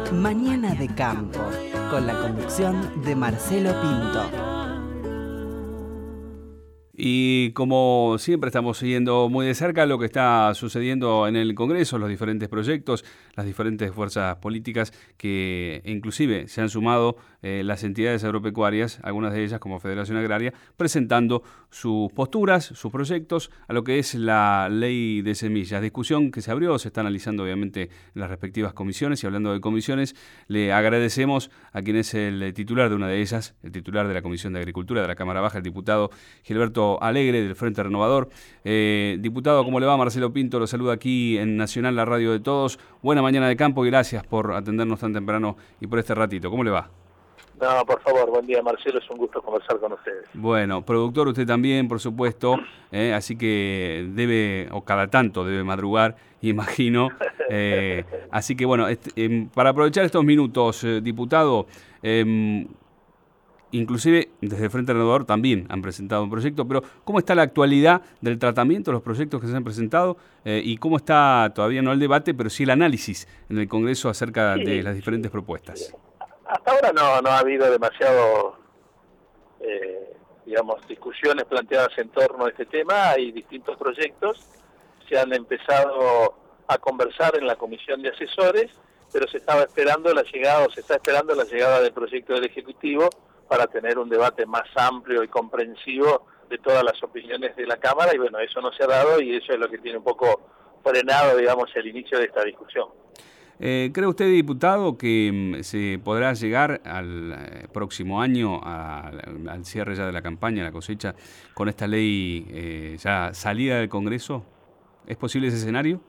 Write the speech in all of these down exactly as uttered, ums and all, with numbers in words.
Mañana de Campo, con la conducción de Marcelo Pinto. Y como siempre estamos siguiendo muy de cerca lo que está sucediendo en el Congreso, los diferentes proyectos, las diferentes fuerzas políticas que inclusive se han sumado eh, las entidades agropecuarias, algunas de ellas como Federación Agraria, presentando sus posturas, sus proyectos a lo que es la ley de semillas. Discusión que se abrió, se está analizando obviamente en las respectivas comisiones, y hablando de comisiones, le agradecemos a quien es el titular de una de ellas, el titular de la Comisión de Agricultura de la Cámara Baja, el diputado Gilberto Alegre del Frente Renovador. Eh, diputado, ¿cómo le va? Marcelo Pinto lo saluda aquí en Nacional, la radio de todos. Buena mañana de campo y gracias por atendernos tan temprano y por este ratito. ¿Cómo le va? No, por favor, buen día Marcelo, es un gusto conversar con ustedes. Bueno, productor usted también, por supuesto, eh, así que debe, o cada tanto debe madrugar, imagino. Eh, así que bueno, este, eh, para aprovechar estos minutos, eh, diputado, eh, inclusive desde el Frente Renovador también han presentado un proyecto, pero ¿cómo está la actualidad del tratamiento de los proyectos que se han presentado eh, y cómo está todavía no el debate, pero sí el análisis en el Congreso acerca sí, de las diferentes propuestas? Hasta ahora no, no ha habido demasiado, eh, digamos, discusiones planteadas en torno a este tema. Hay distintos proyectos, se han empezado a conversar en la comisión de asesores, pero se estaba esperando la llegada, o se está esperando la llegada del proyecto del Ejecutivo para tener un debate más amplio y comprensivo de todas las opiniones de la Cámara, y bueno, eso no se ha dado y eso es lo que tiene un poco frenado, digamos, el inicio de esta discusión. Eh, ¿Cree usted, diputado, que se podrá llegar al eh, próximo año, a, al cierre ya de la campaña, la cosecha, con esta ley eh, ya salida del Congreso? ¿Es posible ese escenario?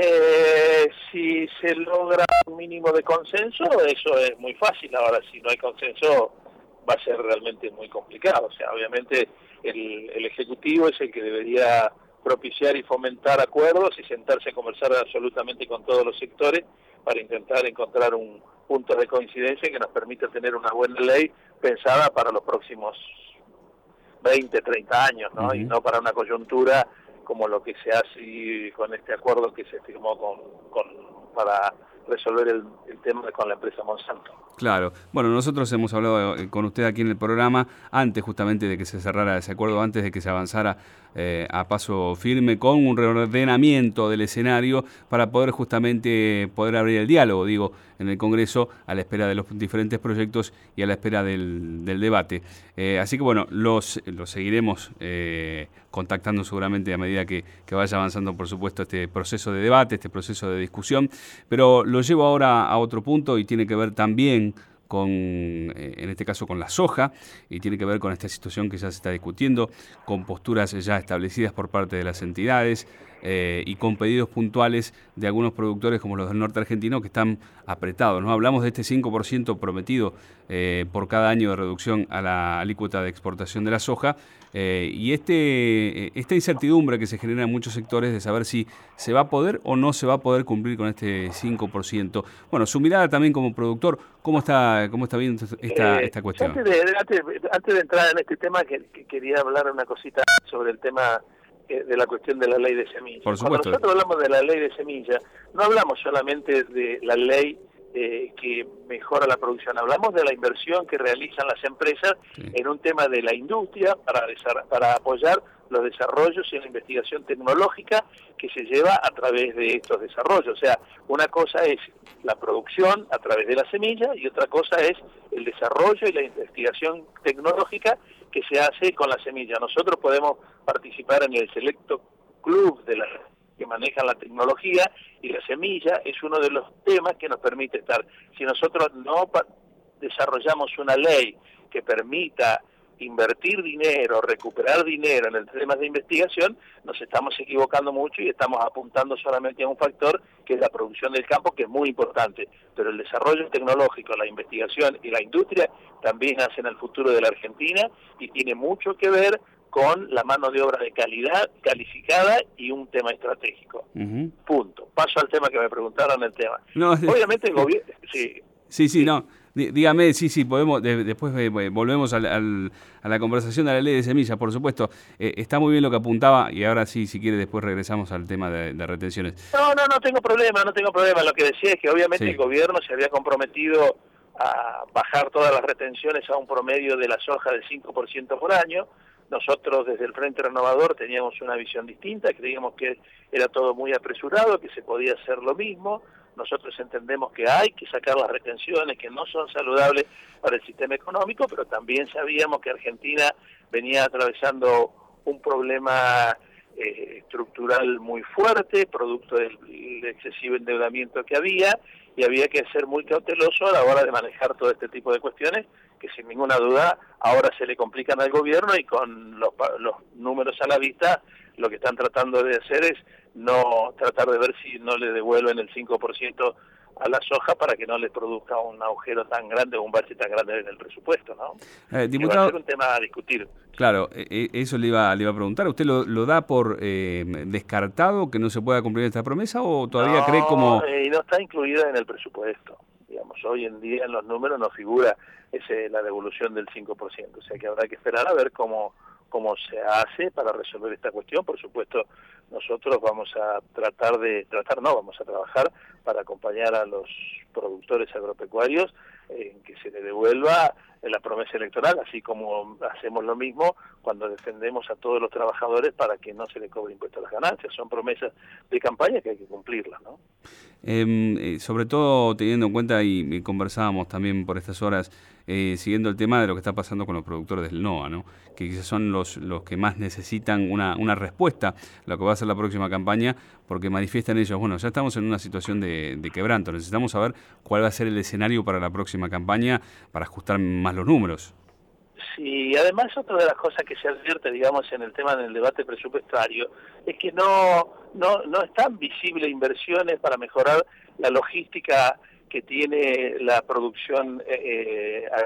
Eh, si se logra un mínimo de consenso, eso es muy fácil. Ahora, si no hay consenso, va a ser realmente muy complicado. O sea, obviamente el, el Ejecutivo es el que debería propiciar y fomentar acuerdos y sentarse a conversar absolutamente con todos los sectores para intentar encontrar un punto de coincidencia que nos permita tener una buena ley pensada para los próximos veinte, treinta años, ¿no? Uh-huh. Y no para una coyuntura como lo que se hace con este acuerdo que se firmó con, con para resolver el, el tema con la empresa Monsanto. Claro. Bueno, nosotros hemos hablado con usted aquí en el programa antes justamente de que se cerrara ese acuerdo, antes de que se avanzara eh, a paso firme con un reordenamiento del escenario para poder justamente poder abrir el diálogo, digo, en el Congreso a la espera de los diferentes proyectos y a la espera del, del debate. Eh, así que bueno, los, los seguiremos eh, contactando seguramente a medida que, que vaya avanzando, por supuesto, este proceso de debate, este proceso de discusión, pero lo llevo ahora a otro punto y tiene que ver también con, eh, en este caso con la soja, y tiene que ver con esta situación que ya se está discutiendo, con posturas ya establecidas por parte de las entidades eh, y con pedidos puntuales de algunos productores como los del norte argentino que están apretados, ¿no? Hablamos de este cinco por ciento prometido eh, por cada año de reducción a la alícuota de exportación de la soja eh, y este esta incertidumbre que se genera en muchos sectores de saber si se va a poder o no se va a poder cumplir con este cinco por ciento. Bueno, su mirada también como productor, ¿cómo está cómo está viendo esta, eh, esta cuestión? Antes de, antes, antes de entrar en este tema, que, que quería hablar una cosita sobre el tema de la cuestión de la ley de semillas. Por supuesto. Cuando nosotros hablamos de la ley de semillas, no hablamos solamente de la ley eh, que mejora la producción, hablamos de la inversión que realizan las empresas sí. en un tema de la industria para, para apoyar los desarrollos y la investigación tecnológica que se lleva a través de estos desarrollos. O sea, una cosa es la producción a través de la semilla y otra cosa es el desarrollo y la investigación tecnológica que se hace con la semilla. Nosotros podemos participar en el selecto club de la que manejan la tecnología y la semilla es uno de los temas que nos permite estar. Si nosotros no desarrollamos una ley que permita invertir dinero, recuperar dinero en el tema de investigación, nos estamos equivocando mucho y estamos apuntando solamente a un factor que es la producción del campo, que es muy importante, pero el desarrollo tecnológico, la investigación y la industria también hacen el futuro de la Argentina y tiene mucho que ver con la mano de obra de calidad, calificada y un tema estratégico. Uh-huh. Punto. Paso al tema que me preguntaron el tema. No, Obviamente el gobierno... Sí, sí, sí, no... Dígame, sí, sí, podemos, de, después eh, volvemos al, al, a la conversación de la ley de semillas, por supuesto. Eh, está muy bien lo que apuntaba y ahora sí, si quiere, después regresamos al tema de, de retenciones. No, no, no tengo problema, no tengo problema. Lo que decía es que obviamente sí. El gobierno se había comprometido a bajar todas las retenciones a un promedio de la soja del cinco por ciento por año. Nosotros desde el Frente Renovador teníamos una visión distinta, creíamos que era todo muy apresurado, que se podía hacer lo mismo. Nosotros entendemos que hay que sacar las retenciones, que no son saludables para el sistema económico, pero también sabíamos que Argentina venía atravesando un problema eh, estructural muy fuerte, producto del, del excesivo endeudamiento que había, y había que ser muy cauteloso a la hora de manejar todo este tipo de cuestiones, que sin ninguna duda ahora se le complican al gobierno, y con los, los números a la vista lo que están tratando de hacer es no tratar de ver si no le devuelven el cinco por ciento a la soja para que no le produzca un agujero tan grande o un bache tan grande en el presupuesto, ¿no? Eh, diputado, va a ser un tema a discutir. Claro, eh, eso le iba, le iba a preguntar. ¿Usted lo, lo da por eh, descartado que no se pueda cumplir esta promesa o todavía no, cree como...? Eh, no está incluida en el presupuesto. Digamos, hoy en día en los números no figura ese, la devolución del cinco por ciento. O sea que habrá que esperar a ver cómo... cómo se hace para resolver esta cuestión. Por supuesto, nosotros vamos a tratar de, tratar no, vamos a trabajar para acompañar a los productores agropecuarios en que se le devuelva la promesa electoral, así como hacemos lo mismo cuando defendemos a todos los trabajadores para que no se le cobre impuesto a las ganancias. Son promesas de campaña que hay que cumplirlas, ¿no? Eh, sobre todo teniendo en cuenta, y, y conversábamos también por estas horas, eh, siguiendo el tema de lo que está pasando con los productores del NOA, ¿no? Que quizás son los, los que más necesitan una, una respuesta a lo que va a ser la próxima campaña, porque manifiestan ellos, bueno, ya estamos en una situación de, de quebranto, necesitamos saber cuál va a ser el escenario para la próxima campaña para ajustar más los números. Sí, además otra de las cosas que se advierte, digamos, en el tema del debate presupuestario, es que no, no, no están visibles inversiones para mejorar la logística que tiene la producción. Eh, en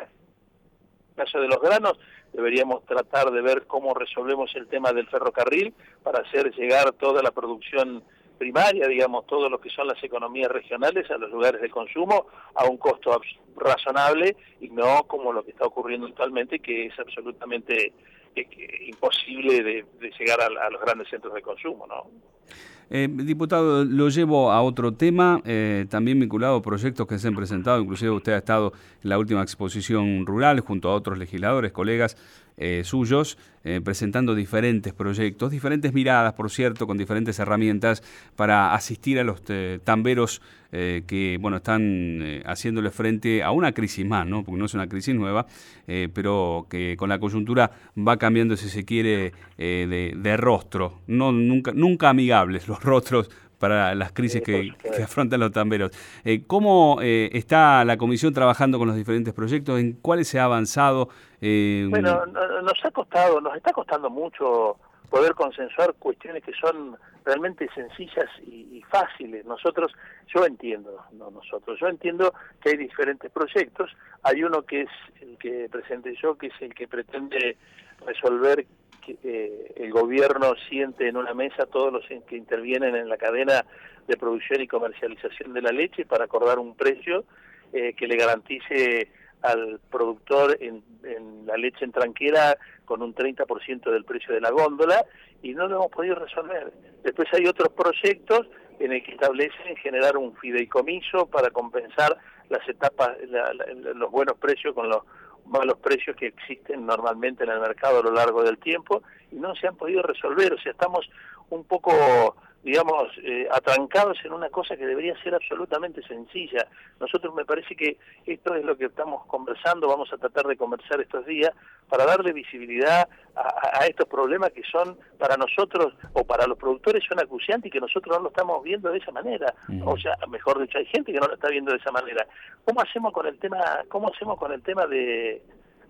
el caso de los granos, deberíamos tratar de ver cómo resolvemos el tema del ferrocarril para hacer llegar toda la producción primaria, digamos, todo lo que son las economías regionales a los lugares de consumo a un costo razonable y no como lo que está ocurriendo actualmente, que es absolutamente eh, que, imposible de, de llegar a, a los grandes centros de consumo, ¿no? Eh, diputado, lo llevo a otro tema, eh, también vinculado a proyectos que se han presentado, inclusive usted ha estado en la última exposición rural junto a otros legisladores, colegas eh, suyos, eh, presentando diferentes proyectos, diferentes miradas, por cierto, con diferentes herramientas para asistir a los eh, tamberos eh, que bueno están eh, haciéndole frente a una crisis más, ¿no? Porque no es una crisis nueva, eh, pero que con la coyuntura va cambiando, si se quiere, eh, de, de rostro, no nunca nunca amigables los rostros para las crisis que, que afrontan los tamberos. Eh, ¿Cómo eh, está la comisión trabajando con los diferentes proyectos? ¿En cuáles se ha avanzado? Eh, bueno, nos ha costado, nos está costando mucho poder consensuar cuestiones que son realmente sencillas y, y fáciles. Nosotros, yo entiendo, no nosotros, yo entiendo que hay diferentes proyectos. Hay uno que es el que presenté yo, que es el que pretende resolver que eh, el gobierno siente en una mesa todos los que intervienen en la cadena de producción y comercialización de la leche para acordar un precio eh, que le garantice al productor en, en la leche en tranquera con un treinta por ciento del precio de la góndola, y no lo hemos podido resolver. Después hay otros proyectos en el que establecen generar un fideicomiso para compensar las etapas, la, la, los buenos precios con los malos precios que existen normalmente en el mercado a lo largo del tiempo, y no se han podido resolver. O sea, estamos un poco, digamos, eh, atrancados en una cosa que debería ser absolutamente sencilla. Nosotros, me parece que esto es lo que estamos conversando, vamos a tratar de conversar estos días para darle visibilidad a, a estos problemas que son para nosotros o para los productores son acuciantes y que nosotros no lo estamos viendo de esa manera. Uh-huh. O sea, mejor dicho, hay gente que no lo está viendo de esa manera. ¿Cómo hacemos con el tema, cómo hacemos con el tema de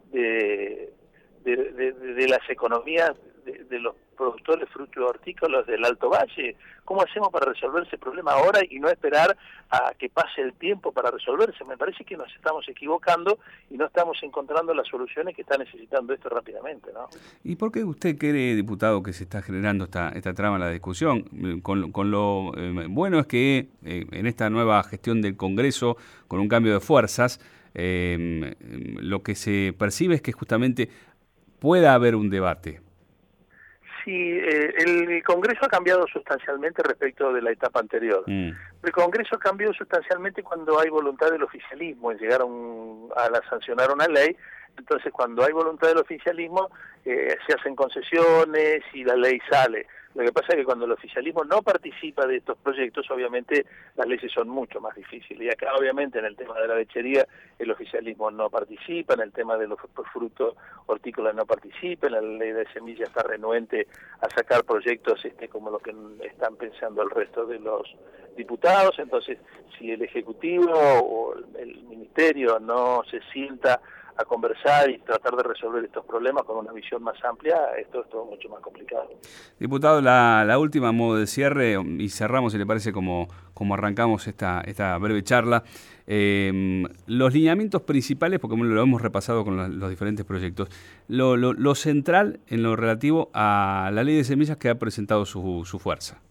de, de, de, de, de las economías de, de los productores frutícolas del Alto Valle? ¿Cómo hacemos para resolver ese problema ahora y no esperar a que pase el tiempo para resolverse? Me parece que nos estamos equivocando y no estamos encontrando las soluciones que está necesitando esto rápidamente, ¿no? ¿Y por qué usted cree, diputado, que se está generando esta, esta trama en la discusión? Con, con lo eh, bueno es que eh, en esta nueva gestión del Congreso, con un cambio de fuerzas, eh, lo que se percibe es que justamente pueda haber un debate. Sí, eh, el Congreso ha cambiado sustancialmente respecto de la etapa anterior. Mm. El Congreso cambió sustancialmente cuando hay voluntad del oficialismo en llegar a, un, a la, sancionar una ley. Entonces, cuando hay voluntad del oficialismo, eh, se hacen concesiones y la ley sale. Lo que pasa es que cuando el oficialismo no participa de estos proyectos, obviamente las leyes son mucho más difíciles. Y acá, obviamente, en el tema de la lechería, el oficialismo no participa, en el tema de los frutos hortícolas no participa, en la ley de semillas está renuente a sacar proyectos este, como los que están pensando el resto de los diputados. Entonces, si el Ejecutivo o el Ministerio no se sienta a conversar y tratar de resolver estos problemas con una visión más amplia, esto es todo mucho más complicado. Diputado, la, la última modo de cierre, y cerramos, si le parece, como, como arrancamos esta, esta breve charla. Eh, los lineamientos principales, porque lo hemos repasado con los, los diferentes proyectos, lo, lo, lo central en lo relativo a la ley de semillas que ha presentado su, su fuerza.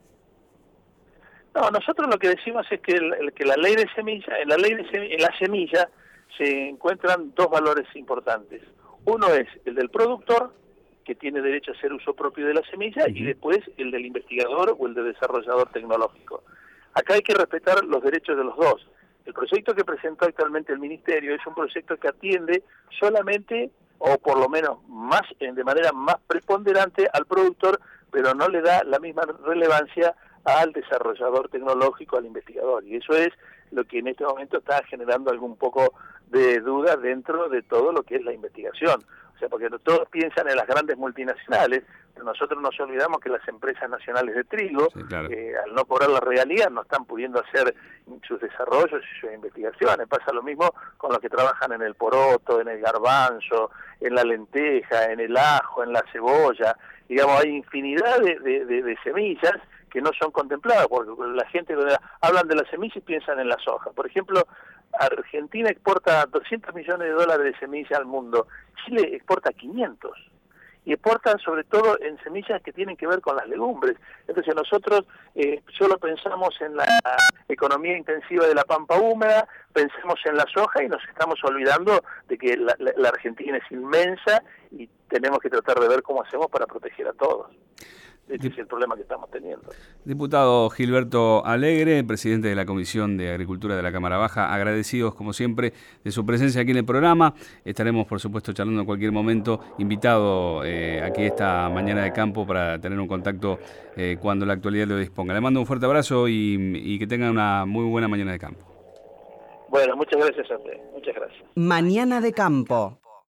No, nosotros lo que decimos es que, el, que la ley de semillas, en la ley de semilla, en la semilla, se encuentran dos valores importantes. Uno es el del productor, que tiene derecho a hacer uso propio de la semilla, uh-huh. y después el del investigador o el del desarrollador tecnológico. Acá hay que respetar los derechos de los dos. El proyecto que presentó actualmente el Ministerio es un proyecto que atiende solamente, o por lo menos más de manera más preponderante, al productor, pero no le da la misma relevancia al desarrollador tecnológico, al investigador. Y eso es lo que en este momento está generando algún poco de duda dentro de todo lo que es la investigación. O sea, porque todos piensan en las grandes multinacionales, pero nosotros nos olvidamos que las empresas nacionales de trigo, sí, claro. eh, al no cobrar la regalía, no están pudiendo hacer sus desarrollos y sus investigaciones. Pasa lo mismo con los que trabajan en el poroto, en el garbanzo, en la lenteja, en el ajo, en la cebolla. Digamos, hay infinidad de, de, de, de semillas que no son contempladas, porque la gente hablan de las semillas y piensan en la soja. Por ejemplo, Argentina exporta doscientos millones de dólares de semillas al mundo, Chile exporta quinientos, y exportan sobre todo en semillas que tienen que ver con las legumbres. Entonces nosotros eh, solo pensamos en la economía intensiva de la pampa húmeda, pensemos en la soja y nos estamos olvidando de que la, la, la Argentina es inmensa y tenemos que tratar de ver cómo hacemos para proteger a todos. Ese es el problema que estamos teniendo. Diputado Gilberto Alegre, presidente de la Comisión de Agricultura de la Cámara Baja, agradecidos como siempre de su presencia aquí en el programa. Estaremos, por supuesto, charlando en cualquier momento, invitado eh, aquí esta mañana de campo para tener un contacto eh, cuando la actualidad lo disponga. Le mando un fuerte abrazo y, y que tengan una muy buena mañana de campo. Bueno, muchas gracias a usted. Muchas gracias. Mañana de campo.